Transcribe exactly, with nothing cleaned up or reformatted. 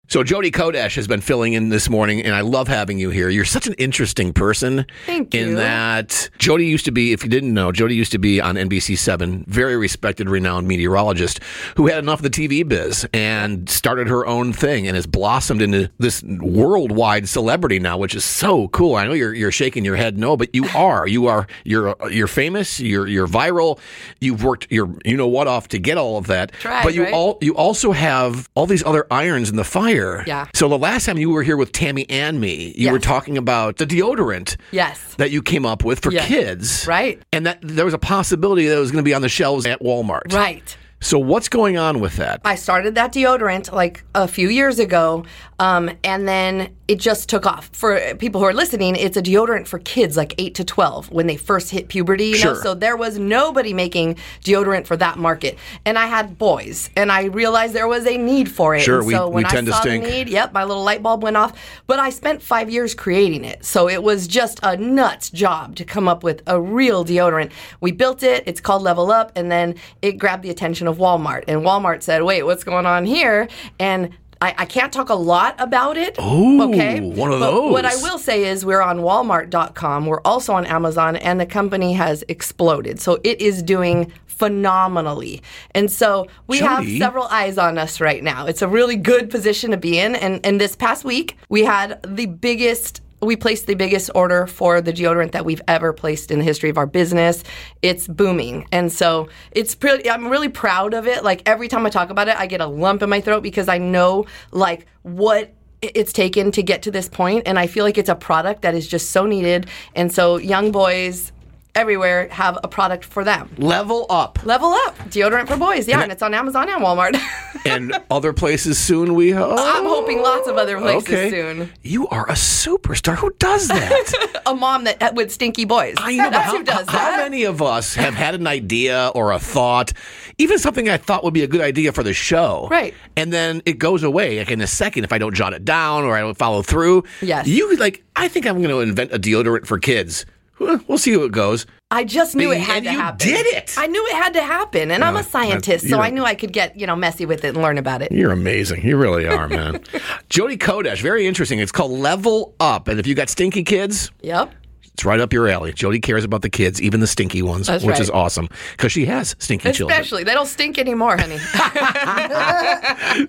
So Jody Kodesh has been filling in this morning, and I love having you here. You're such an interesting person. Thank you. In that Jody used to be, if you didn't know, Jody used to be on N B C seven, very respected, renowned meteorologist who had enough of the T V biz and started her own thing and has blossomed into this worldwide celebrity now, which is so cool. I know you're you're shaking your head no, but you are. You are you're you're famous, you're you're viral. You've worked your you know what off to get all of that. Tried, but you right? all you also have all these other irons in the fire. Yeah. So the last time you were here with Tammy and me, you Yes. were talking about the deodorant Yes. that you came up with for Yes. kids. Right. And that there was a possibility that it was going to be on the shelves at Walmart. Right. So what's going on with that? I started that deodorant like a few years ago, um, and then it just took off. For people who are listening, it's a deodorant for kids like eight to twelve when they first hit puberty. You Sure. know? So there was nobody making deodorant for that market. And I had boys, and I realized there was a need for it. Sure, and we- so we when tend to I saw stink. the need, yep, my little light bulb went off. But I spent five years creating it. So it was just a nuts job to come up with a real deodorant. We built it. It's called Level Up, and then it grabbed the attention of Walmart. And Walmart said, wait, what's going on here? And I, I can't talk a lot about it. Ooh, okay? one of But those. What I will say is we're on Walmart dot com. We're also on Amazon, and the company has exploded. So it is doing phenomenally. And so we have Jody. several eyes on us right now. It's a really good position to be in. And, and this past week, we had the biggest We placed the biggest order for the deodorant that we've ever placed in the history of our business. It's booming. And so it's pretty, I'm really proud of it. Like every time I talk about it, I get a lump in my throat because I know like what it's taken to get to this point. And I feel like it's a product that is just so needed. And so young boys everywhere have a product for them. Level Up. Level Up, deodorant for boys. Yeah, And and it's on Amazon and Walmart. And other places soon, we hope. I'm hoping lots of other places Okay. soon. You are a superstar. Who does that? A mom that with stinky boys. I know. That's how, who does how that. many of us have had an idea or a thought, even something I thought would be a good idea for the show, Right. and then it goes away like in a second if I don't jot it down or I don't follow through. Yes. You like, I think I'm going to invent a deodorant for kids. Well, We'll see how it goes. I just knew it And had to you happen. did it. I knew it had to happen, and I'm No, a scientist, that's- so you're- I knew I could get you know messy with it and learn about it. You're amazing. You really are, man. Jody Kodesh, very interesting. It's called Level Up. And if you got stinky kids, Yep. it's right up your alley. Jody cares about the kids, even the stinky ones, That's which right. is awesome because she has stinky children. Especially, they don't stink anymore, honey.